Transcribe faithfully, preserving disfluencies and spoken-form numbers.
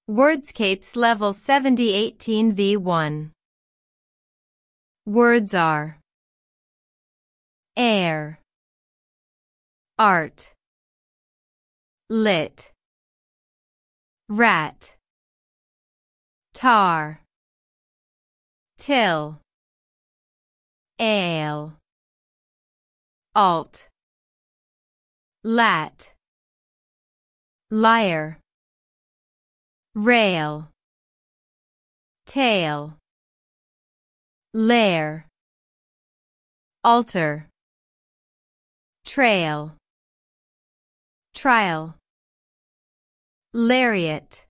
Wordscapes Level seventy eighteen V one. Words are air, art, lit, rat, tar, till, ale, alt, lat, lyre, rail, tail, lair, altar, trail, trial, lariat.